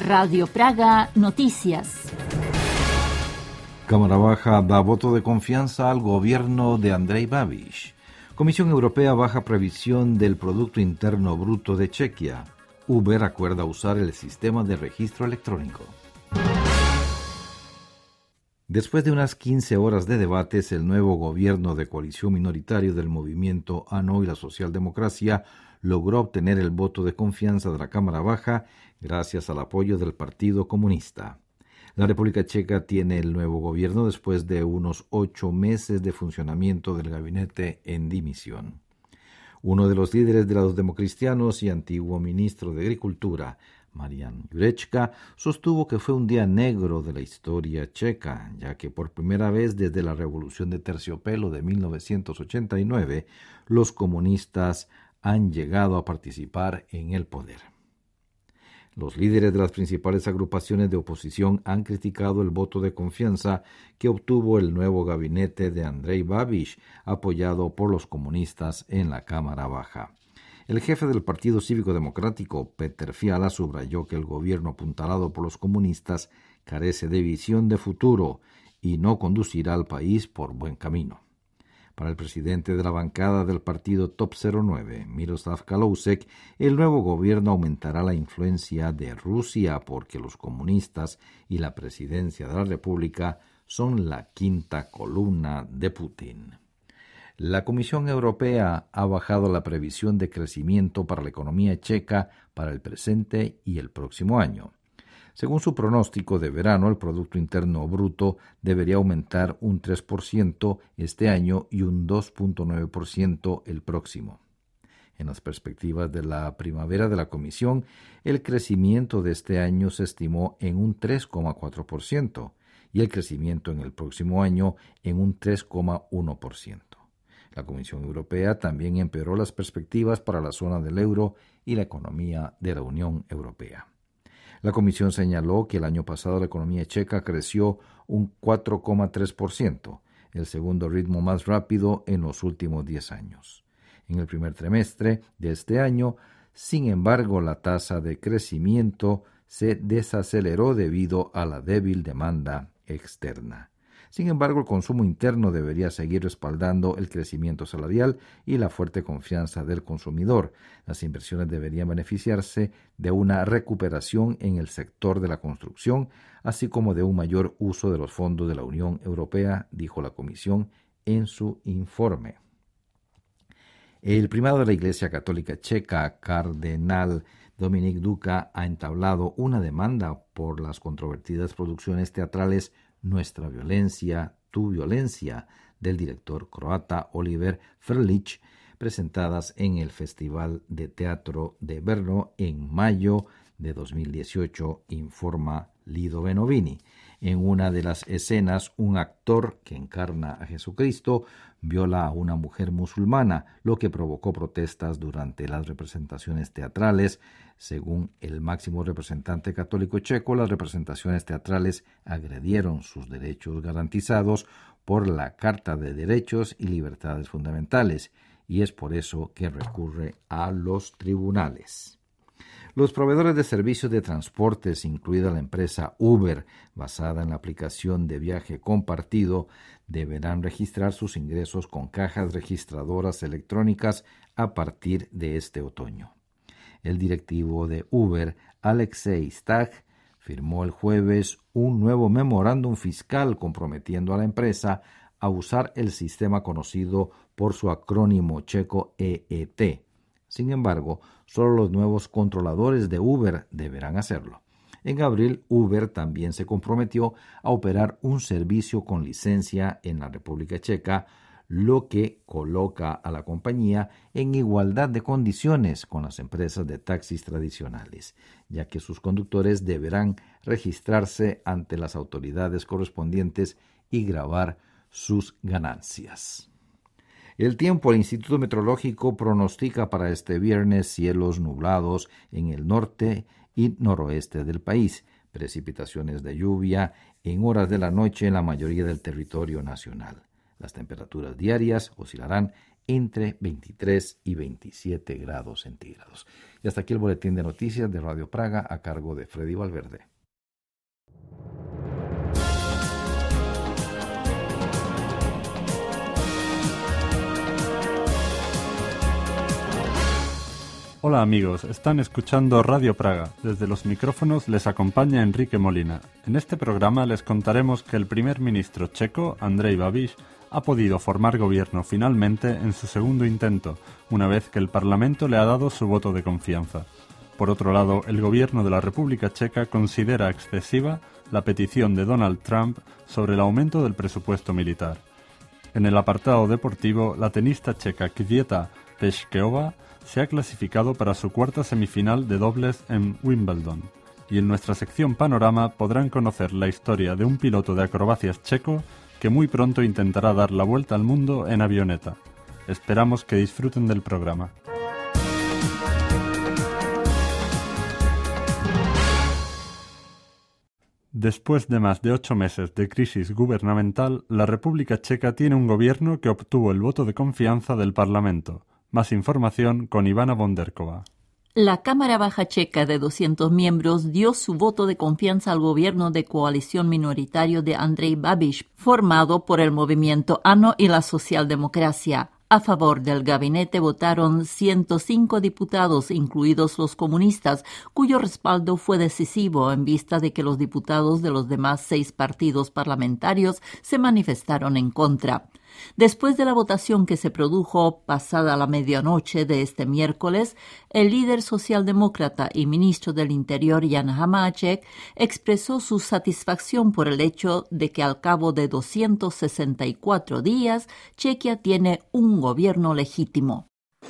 Radio Praga Noticias. Cámara Baja da voto de confianza al gobierno de Andrej Babiš. Comisión Europea baja previsión del Producto Interno Bruto de Chequia. Uber acuerda usar el sistema de registro electrónico. Después de unas 15 horas de debates, el nuevo gobierno de coalición minoritario del movimiento ANO y la socialdemocracia logró obtener el voto de confianza de la Cámara Baja gracias al apoyo del Partido Comunista. La República Checa tiene el nuevo gobierno después de unos 8 meses de funcionamiento del gabinete en dimisión. Uno de los líderes de los democristianos y antiguo ministro de Agricultura, Marian Jurečka, sostuvo que fue un día negro de la historia checa, ya que por primera vez desde la Revolución de Terciopelo de 1989, los comunistas han llegado a participar en el poder. Los líderes de las principales agrupaciones de oposición han criticado el voto de confianza que obtuvo el nuevo gabinete de Andrej Babiš, apoyado por los comunistas en la Cámara Baja. El jefe del Partido Cívico Democrático, Peter Fiala, subrayó que el gobierno apuntalado por los comunistas carece de visión de futuro y no conducirá al país por buen camino. Para el presidente de la bancada del partido Top 09, Miroslav Kalousek, el nuevo gobierno aumentará la influencia de Rusia porque los comunistas y la presidencia de la República son la quinta columna de Putin. La Comisión Europea ha bajado la previsión de crecimiento para la economía checa para el presente y el próximo año. Según su pronóstico de verano, el Producto Interno Bruto debería aumentar un 3% este año y un 2.9% el próximo. En las perspectivas de la primavera de la Comisión, el crecimiento de este año se estimó en un 3,4% y el crecimiento en el próximo año en un 3,1%. La Comisión Europea también empeoró las perspectivas para la zona del euro y la economía de la Unión Europea. La Comisión señaló que el año pasado la economía checa creció un 4,3%, el segundo ritmo más rápido en los últimos 10 años. En el primer trimestre de este año, sin embargo, la tasa de crecimiento se desaceleró debido a la débil demanda externa. Sin embargo, el consumo interno debería seguir respaldando el crecimiento salarial y la fuerte confianza del consumidor. Las inversiones deberían beneficiarse de una recuperación en el sector de la construcción, así como de un mayor uso de los fondos de la Unión Europea, dijo la Comisión en su informe. El primado de la Iglesia Católica Checa, Cardenal Dominik Duka, ha entablado una demanda por las controvertidas producciones teatrales Nuestra violencia, tu violencia, del director croata Oliver Frljić, presentadas en el Festival de Teatro de Brno en mayo de 2018, informa Lido Benovini. En una de las escenas, un actor que encarna a Jesucristo viola a una mujer musulmana, lo que provocó protestas durante las representaciones teatrales. Según el máximo representante católico checo, las representaciones teatrales agredieron sus derechos garantizados por la Carta de Derechos y Libertades Fundamentales, y es por eso que recurre a los tribunales. Los proveedores de servicios de transportes, incluida la empresa Uber, basada en la aplicación de viaje compartido, deberán registrar sus ingresos con cajas registradoras electrónicas a partir de este otoño. El directivo de Uber, Alexei Stach, firmó el jueves un nuevo memorándum fiscal comprometiendo a la empresa a usar el sistema conocido por su acrónimo checo EET. Sin embargo, solo los nuevos controladores de Uber deberán hacerlo. En abril, Uber también se comprometió a operar un servicio con licencia en la República Checa, lo que coloca a la compañía en igualdad de condiciones con las empresas de taxis tradicionales, ya que sus conductores deberán registrarse ante las autoridades correspondientes y grabar sus ganancias. El tiempo. El Instituto Meteorológico pronostica para este viernes cielos nublados en el norte y noroeste del país, precipitaciones de lluvia en horas de la noche en la mayoría del territorio nacional. Las temperaturas diarias oscilarán entre 23 y 27 grados centígrados. Y hasta aquí el boletín de noticias de Radio Praga a cargo de Freddy Valverde. Hola amigos, están escuchando Radio Praga. Desde los micrófonos les acompaña Enrique Molina. En este programa les contaremos que el primer ministro checo, Andrej Babiš, ha podido formar gobierno finalmente en su segundo intento, una vez que el Parlamento le ha dado su voto de confianza. Por otro lado, el gobierno de la República Checa considera excesiva la petición de Donald Trump sobre el aumento del presupuesto militar. En el apartado deportivo, la tenista checa Květa Peschkeová se ha clasificado para su cuarta semifinal de dobles en Wimbledon. Y en nuestra sección Panorama podrán conocer la historia de un piloto de acrobacias checo que muy pronto intentará dar la vuelta al mundo en avioneta. Esperamos que disfruten del programa. Después de más de 8 meses de crisis gubernamental, la República Checa tiene un gobierno que obtuvo el voto de confianza del Parlamento. Más información con Ivana Bonderkova. La Cámara Baja Checa de 200 miembros dio su voto de confianza al gobierno de coalición minoritario de Andrej Babiš, formado por el movimiento ANO y la socialdemocracia. A favor del gabinete votaron 105 diputados, incluidos los comunistas, cuyo respaldo fue decisivo en vista de que los diputados de los demás 6 partidos parlamentarios se manifestaron en contra. Después de la votación que se produjo pasada la medianoche de este miércoles, el líder socialdemócrata y ministro del Interior, Jan Hamáček, expresó su satisfacción por el hecho de que al cabo de 264 días, Chequia tiene un gobierno legítimo.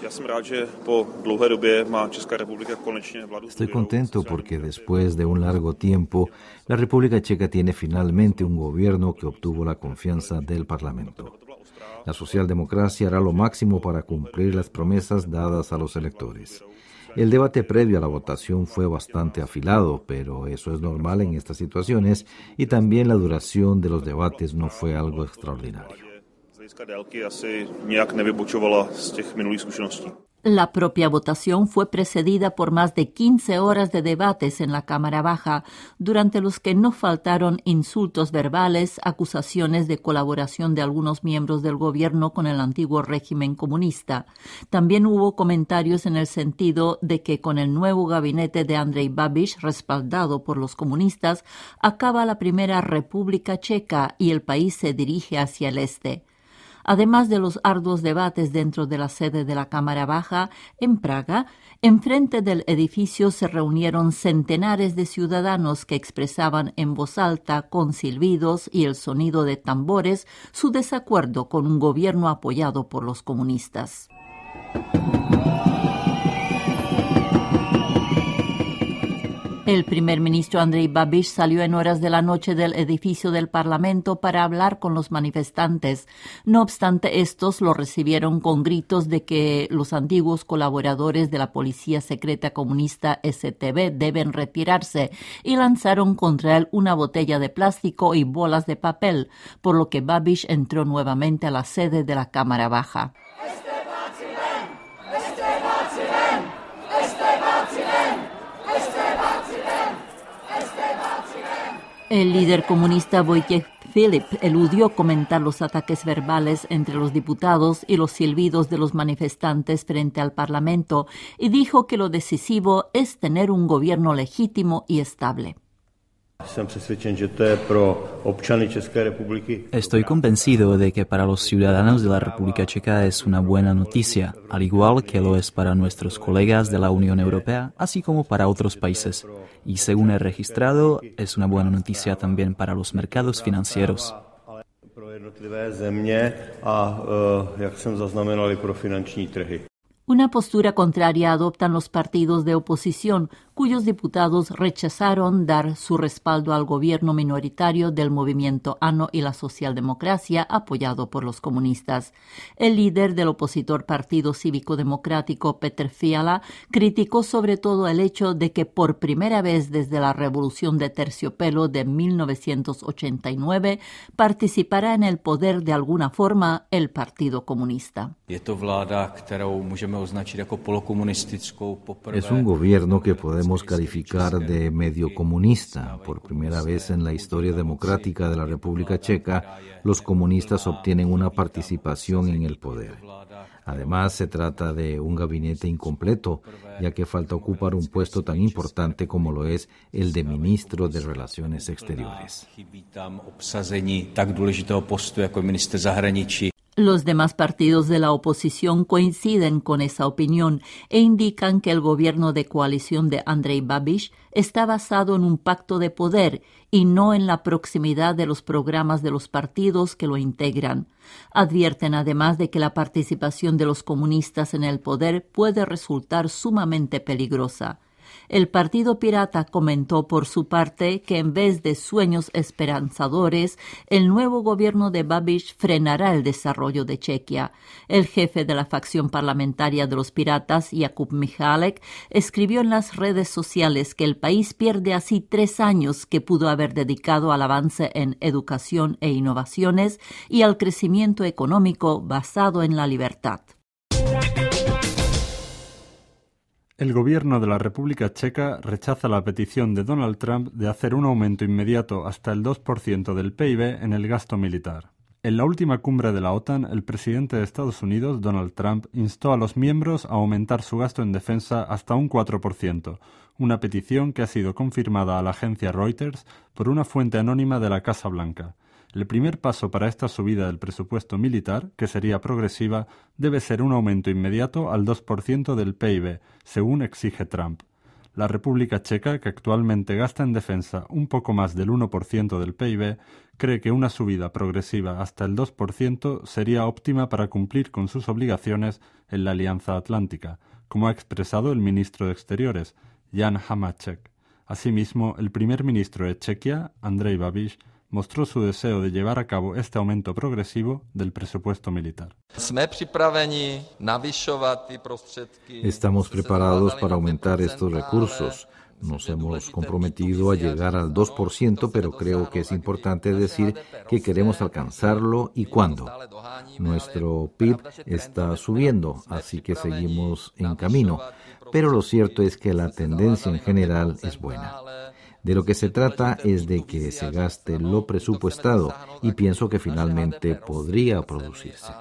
Estoy contento porque después de un largo tiempo, la República Checa tiene finalmente un gobierno que obtuvo la confianza del Parlamento. La socialdemocracia hará lo máximo para cumplir las promesas dadas a los electores. El debate previo a la votación fue bastante afilado, pero eso es normal en estas situaciones, y también la duración de los debates no fue algo extraordinario. La propia votación fue precedida por más de 15 horas de debates en la Cámara Baja, durante los que no faltaron insultos verbales, acusaciones de colaboración de algunos miembros del gobierno con el antiguo régimen comunista. También hubo comentarios en el sentido de que con el nuevo gabinete de Andrej Babiš, respaldado por los comunistas, acaba la primera República Checa y el país se dirige hacia el este. Además de los arduos debates dentro de la sede de la Cámara Baja, en Praga, enfrente del edificio se reunieron centenares de ciudadanos que expresaban en voz alta, con silbidos y el sonido de tambores, su desacuerdo con un gobierno apoyado por los comunistas. El primer ministro Andrej Babiš salió en horas de la noche del edificio del Parlamento para hablar con los manifestantes. No obstante, estos lo recibieron con gritos de que los antiguos colaboradores de la policía secreta comunista STB deben retirarse y lanzaron contra él una botella de plástico y bolas de papel, por lo que Babiš entró nuevamente a la sede de la Cámara Baja. El líder comunista Wojciech Filip eludió comentar los ataques verbales entre los diputados y los silbidos de los manifestantes frente al Parlamento y dijo que lo decisivo es tener un gobierno legítimo y estable. Estoy convencido de que para los ciudadanos de la República Checa es una buena noticia, al igual que lo es para nuestros colegas de la Unión Europea, así como para otros países. Y según he registrado, es una buena noticia también para los mercados financieros. Una postura contraria adoptan los partidos de oposición, cuyos diputados rechazaron dar su respaldo al gobierno minoritario del movimiento ANO y la socialdemocracia, apoyado por los comunistas. El líder del opositor Partido Cívico Democrático, Petr Fiala, criticó sobre todo el hecho de que por primera vez desde la Revolución de Terciopelo de 1989 participará en el poder de alguna forma el Partido Comunista. Es un gobierno que podemos calificar de medio comunista. Por primera vez en la historia democrática de la República Checa, los comunistas obtienen una participación en el poder. Además, se trata de un gabinete incompleto, ya que falta ocupar un puesto tan importante como lo es el de ministro de Relaciones Exteriores. Los demás partidos de la oposición coinciden con esa opinión e indican que el gobierno de coalición de Andrej Babiš está basado en un pacto de poder y no en la proximidad de los programas de los partidos que lo integran. Advierten además de que la participación de los comunistas en el poder puede resultar sumamente peligrosa. El Partido Pirata comentó por su parte que en vez de sueños esperanzadores, el nuevo gobierno de Babiš frenará el desarrollo de Chequia. El jefe de la facción parlamentaria de los piratas, Jakub Michálek, escribió en las redes sociales que el país pierde así 3 años que pudo haber dedicado al avance en educación e innovaciones y al crecimiento económico basado en la libertad. El gobierno de la República Checa rechaza la petición de Donald Trump de hacer un aumento inmediato hasta el 2% del PIB en el gasto militar. En la última cumbre de la OTAN, el presidente de Estados Unidos, Donald Trump, instó a los miembros a aumentar su gasto en defensa hasta un 4%, una petición que ha sido confirmada a la agencia Reuters por una fuente anónima de la Casa Blanca. El primer paso para esta subida del presupuesto militar, que sería progresiva, debe ser un aumento inmediato al 2% del PIB, según exige Trump. La República Checa, que actualmente gasta en defensa un poco más del 1% del PIB, cree que una subida progresiva hasta el 2% sería óptima para cumplir con sus obligaciones en la Alianza Atlántica, como ha expresado el ministro de Exteriores, Jan Hamáček. Asimismo, el primer ministro de Chequia, Andrej Babiš, mostró su deseo de llevar a cabo este aumento progresivo del presupuesto militar. Estamos preparados para aumentar estos recursos. Nos hemos comprometido a llegar al 2%, pero creo que es importante decir que queremos alcanzarlo y cuándo. Nuestro PIB está subiendo, así que seguimos en camino, pero lo cierto es que la tendencia en general es buena. De lo que se trata es de que se gaste lo presupuestado y pienso que finalmente podría producirse.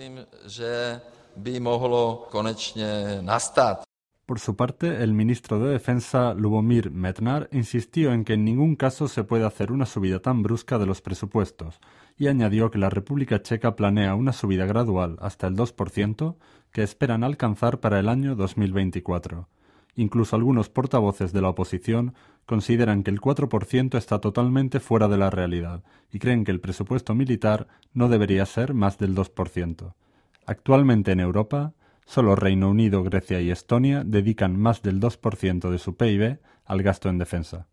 Por su parte, el ministro de Defensa, Lubomír Metnar, insistió en que en ningún caso se puede hacer una subida tan brusca de los presupuestos y añadió que la República Checa planea una subida gradual hasta el 2% que esperan alcanzar para el año 2024. Incluso algunos portavoces de la oposición consideran que el 4% está totalmente fuera de la realidad y creen que el presupuesto militar no debería ser más del 2%. Actualmente en Europa, solo Reino Unido, Grecia y Estonia dedican más del 2% de su PIB al gasto en defensa.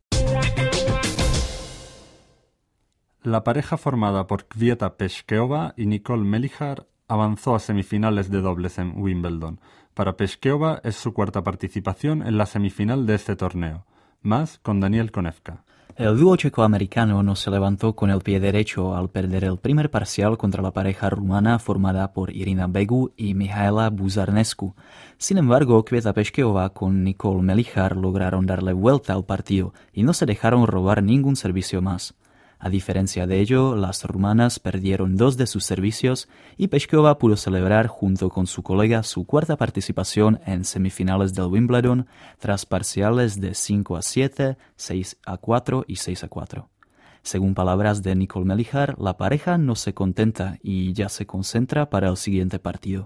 La pareja formada por Květa Peschkeová y Nicole Melichar avanzó a semifinales de dobles en Wimbledon. Para Peschkeová es su cuarta participación en la semifinal de este torneo, más con Daniel Konevka. El dúo checo-americano no se levantó con el pie derecho al perder el primer parcial contra la pareja rumana formada por Irina Begu y Mihaela Buzarnescu. Sin embargo, Květa Peschkeová con Nicole Melichar lograron darle vuelta al partido y no se dejaron robar ningún servicio más. A diferencia de ello, las rumanas perdieron 2 de sus servicios y Peschkeová pudo celebrar junto con su colega su cuarta participación en semifinales del Wimbledon tras parciales de 5-7, 6-4 y 6-4. Según palabras de Nicole Melichar, la pareja no se contenta y ya se concentra para el siguiente partido.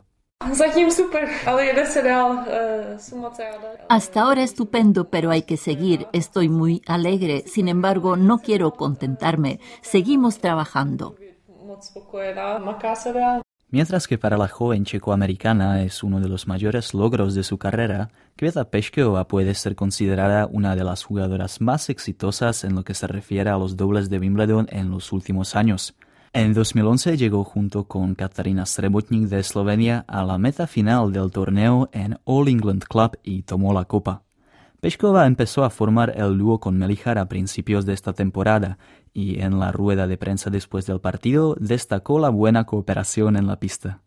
Hasta ahora estupendo, pero hay que seguir. Estoy muy alegre. Sin embargo, no quiero contentarme. Seguimos trabajando. Mientras que para la joven checoamericana es uno de los mayores logros de su carrera, Květa Peschková puede ser considerada una de las jugadoras más exitosas en lo que se refiere a los dobles de Wimbledon en los últimos años. En 2011 llegó junto con Katarina Srebotnik de Eslovenia a la meta final del torneo en All England Club y tomó la copa. Peschková empezó a formar el dúo con Melichar a principios de esta temporada y en la rueda de prensa después del partido destacó la buena cooperación en la pista.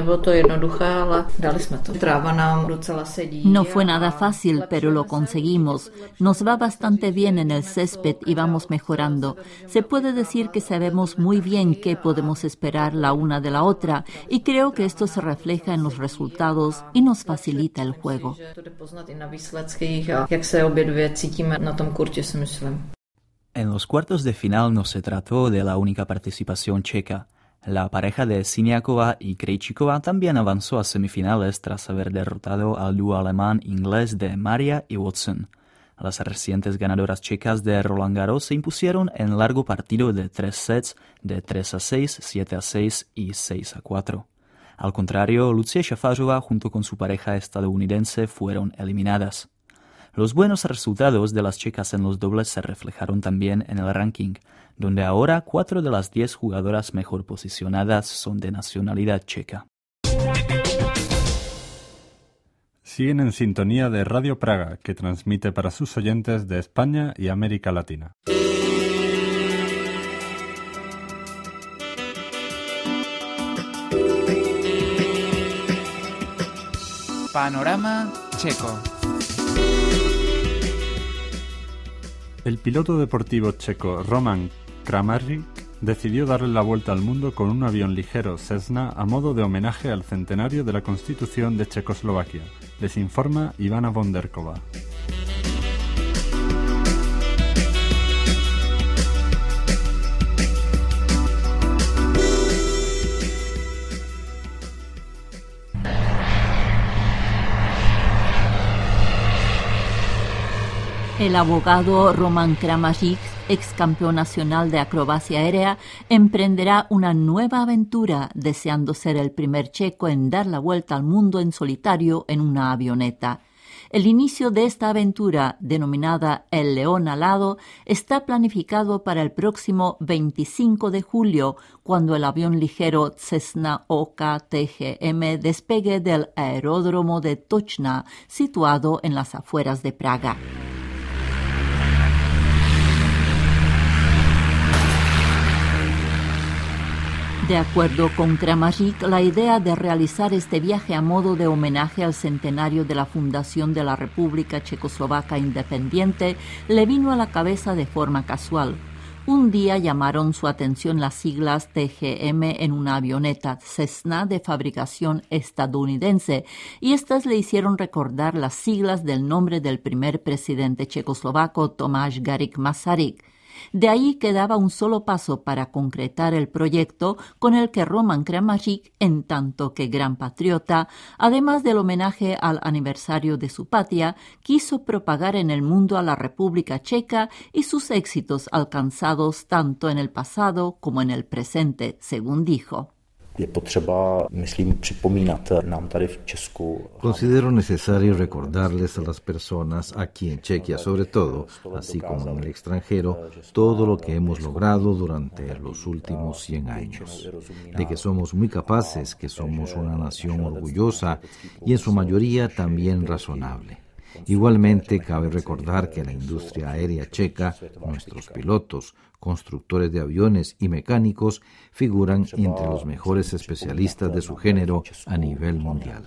No fue nada fácil, pero lo conseguimos. Nos va bastante bien en el césped y vamos mejorando. Se puede decir que sabemos muy bien qué podemos esperar la una de la otra y creo que esto se refleja en los resultados y nos facilita el juego. En los cuartos de final no se trató de la única participación checa. La pareja de Siniakova y Krejcikova también avanzó a semifinales tras haber derrotado al dúo alemán-inglés de Maria y Watson. Las recientes ganadoras checas de Roland Garros se impusieron en largo partido de 3 sets de 3-6, 7-6 y 6-4. Al contrario, Lucia Šafářová junto con su pareja estadounidense fueron eliminadas. Los buenos resultados de las checas en los dobles se reflejaron también en el ranking, donde ahora 4 de las 10 jugadoras mejor posicionadas son de nacionalidad checa. Siguen en sintonía de Radio Praga, que transmite para sus oyentes de España y América Latina. Panorama checo. El piloto deportivo checo Roman Kramaric decidió darle la vuelta al mundo con un avión ligero Cessna a modo de homenaje al centenario de la Constitución de Checoslovaquia. Les informa Ivana Bonderkova. El abogado Roman Kramaric, ex campeón nacional de acrobacia aérea, emprenderá una nueva aventura, deseando ser el primer checo en dar la vuelta al mundo en solitario en una avioneta. El inicio de esta aventura, denominada El León Alado, está planificado para el próximo 25 de julio, cuando el avión ligero Cessna OK-TGM despegue del aeródromo de Točna, situado en las afueras de Praga. De acuerdo con Kramaric, la idea de realizar este viaje a modo de homenaje al centenario de la fundación de la República Checoslovaca Independiente le vino a la cabeza de forma casual. Un día llamaron su atención las siglas TGM en una avioneta Cessna de fabricación estadounidense y estas le hicieron recordar las siglas del nombre del primer presidente checoslovaco Tomáš Garrigue Masaryk. De ahí quedaba un solo paso para concretar el proyecto con el que Roman Kramaric, en tanto que gran patriota, además del homenaje al aniversario de su patria, quiso propagar en el mundo a la República Checa y sus éxitos alcanzados tanto en el pasado como en el presente, según dijo. Considero necesario recordarles a las personas, aquí en Chequia sobre todo, así como en el extranjero, todo lo que hemos logrado durante los últimos 100 años, de que somos muy capaces, que somos una nación orgullosa y en su mayoría también razonable. Igualmente, cabe recordar que la industria aérea checa, nuestros pilotos, constructores de aviones y mecánicos figuran entre los mejores especialistas de su género a nivel mundial.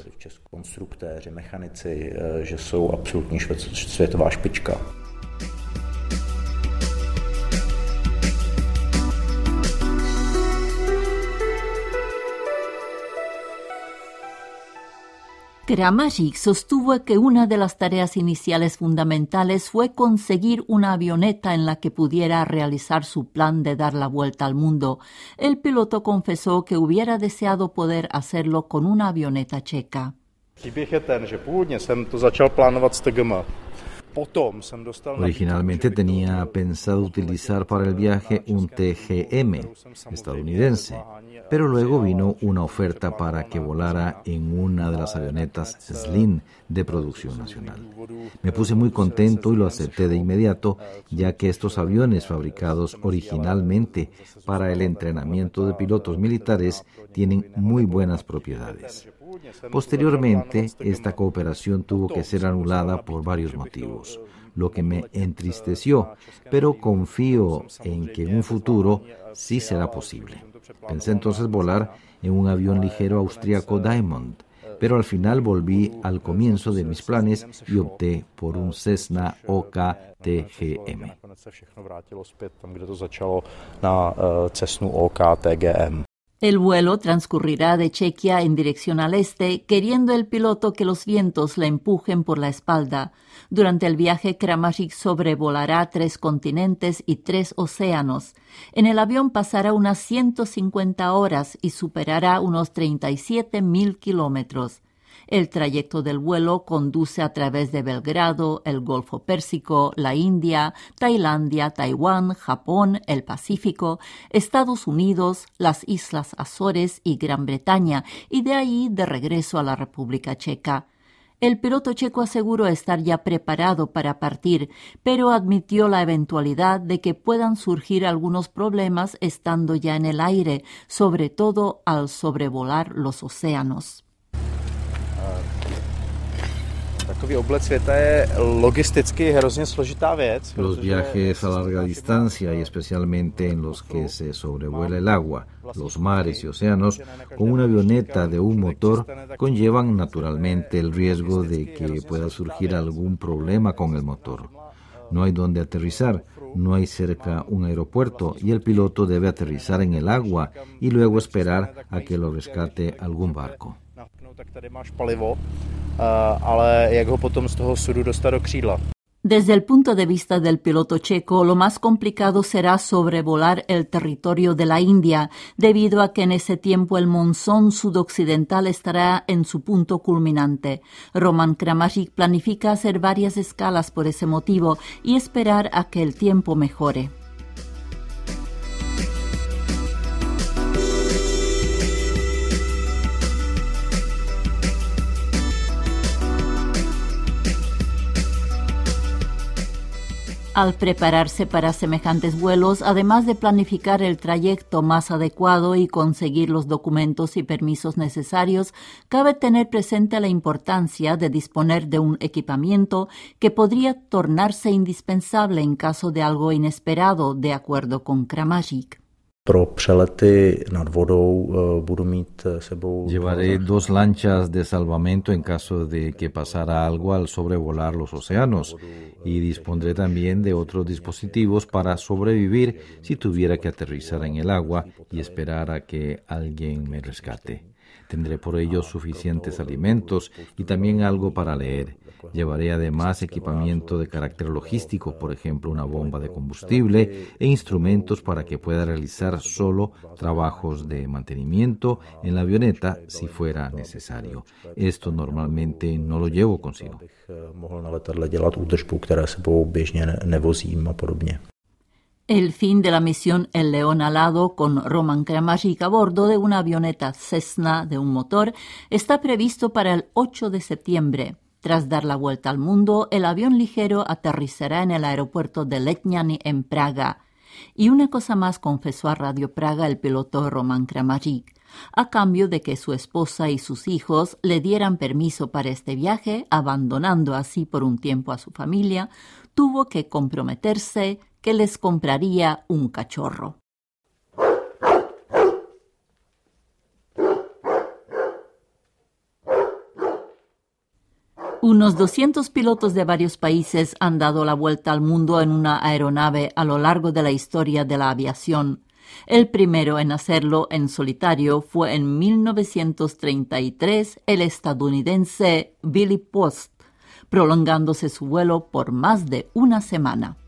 Kramaric sostuvo que una de las tareas iniciales fundamentales fue conseguir una avioneta en la que pudiera realizar su plan de dar la vuelta al mundo. El piloto confesó que hubiera deseado poder hacerlo con una avioneta checa. Originalmente tenía pensado utilizar para el viaje un TGM estadounidense, pero luego vino una oferta para que volara en una de las avionetas Slim de producción nacional. Me puse muy contento y lo acepté de inmediato, ya que estos aviones fabricados originalmente para el entrenamiento de pilotos militares tienen muy buenas propiedades. Posteriormente, esta cooperación tuvo que ser anulada por varios motivos, lo que me entristeció, pero confío en que en un futuro sí será posible. Pensé entonces volar en un avión ligero austríaco Diamond, pero al final volví al comienzo de mis planes y opté por un Cessna OK-TGM. El vuelo transcurrirá de Chequia en dirección al este, queriendo el piloto que los vientos le empujen por la espalda. Durante el viaje, Kramářik sobrevolará 3 continentes y 3 océanos. En el avión pasará unas 150 horas y superará unos 37.000 kilómetros. El trayecto del vuelo conduce a través de Belgrado, el Golfo Pérsico, la India, Tailandia, Taiwán, Japón, el Pacífico, Estados Unidos, las Islas Azores y Gran Bretaña, y de ahí de regreso a la República Checa. El piloto checo aseguró estar ya preparado para partir, pero admitió la eventualidad de que puedan surgir algunos problemas estando ya en el aire, sobre todo al sobrevolar los océanos. Los viajes a larga distancia y especialmente en los que se sobrevuela el agua, los mares y océanos con una avioneta de un motor conllevan naturalmente el riesgo de que pueda surgir algún problema con el motor. No hay donde aterrizar, no hay cerca un aeropuerto y el piloto debe aterrizar en el agua y luego esperar a que lo rescate algún barco. Desde el punto de vista del piloto checo, lo más complicado será sobrevolar el territorio de la India, debido a que en ese tiempo el monzón sudoccidental estará en su punto culminante. Roman Kramářik planifica hacer varias escalas por ese motivo y esperar a que el tiempo mejore. Al prepararse para semejantes vuelos, además de planificar el trayecto más adecuado y conseguir los documentos y permisos necesarios, cabe tener presente la importancia de disponer de un equipamiento que podría tornarse indispensable en caso de algo inesperado, de acuerdo con Kramářik. Llevaré 2 lanchas de salvamento en caso de que pasara algo al sobrevolar los océanos y dispondré también de otros dispositivos para sobrevivir si tuviera que aterrizar en el agua y esperar a que alguien me rescate. Tendré por ello suficientes alimentos y también algo para leer. Llevaré además equipamiento de carácter logístico, por ejemplo, una bomba de combustible e instrumentos para que pueda realizar solo trabajos de mantenimiento en la avioneta si fuera necesario. Esto normalmente no lo llevo consigo. El fin de la misión El León Alado con Roman Kramářik a bordo de una avioneta Cessna de un motor está previsto para el 8 de septiembre. Tras dar la vuelta al mundo, el avión ligero aterrizará en el aeropuerto de Letňany en Praga. Y una cosa más confesó a Radio Praga el piloto Roman Kramářik. A cambio de que su esposa y sus hijos le dieran permiso para este viaje, abandonando así por un tiempo a su familia, tuvo que comprometerse que les compraría un cachorro. Unos 200 pilotos de varios países han dado la vuelta al mundo en una aeronave a lo largo de la historia de la aviación. El primero en hacerlo en solitario fue en 1933 el estadounidense Billy Post, prolongándose su vuelo por más de una semana.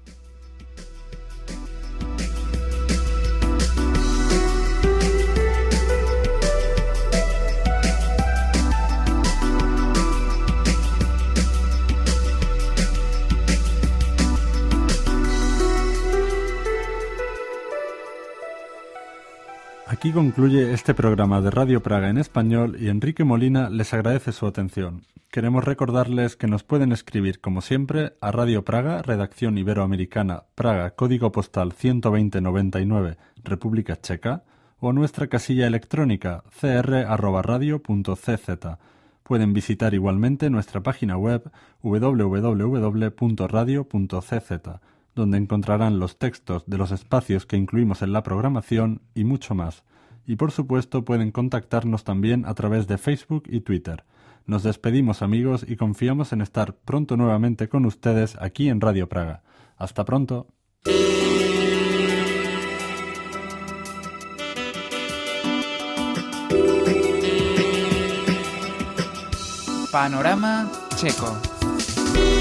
aquí concluye este programa de Radio Praga en español y Enrique Molina les agradece su atención. Queremos recordarles que nos pueden escribir, como siempre, a Radio Praga, Redacción Iberoamericana, Praga, Código Postal 12099, República Checa, o nuestra casilla electrónica cr@radio.cz. Pueden visitar igualmente nuestra página web www.radio.cz, donde encontrarán los textos de los espacios que incluimos en la programación y mucho más. Y por supuesto pueden contactarnos también a través de Facebook y Twitter. Nos despedimos, amigos, y confiamos en estar pronto nuevamente con ustedes aquí en Radio Praga. ¡Hasta pronto! Panorama Checo.